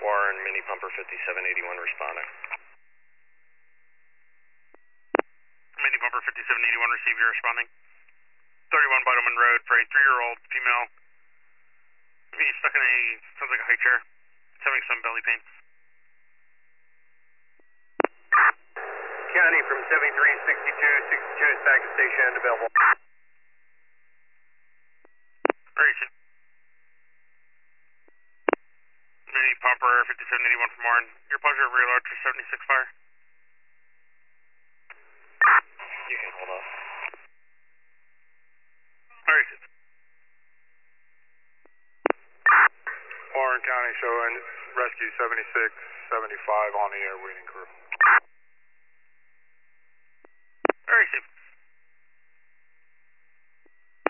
Warren, Mini Pumper 5781 responding. Mini Pumper 5781, receive, you're responding. 31 Bottomland Road for a 3-year-old female. He's stuck in sounds like a high chair. He's having some belly pain. County from 7362, 62 is back to station and available. Where is it? Mini Pumper 5781 from Warren. Your pleasure, rear large for 76 fire. You can hold off. Where is it? Warren County showing rescue 7675 on the air waiting crew.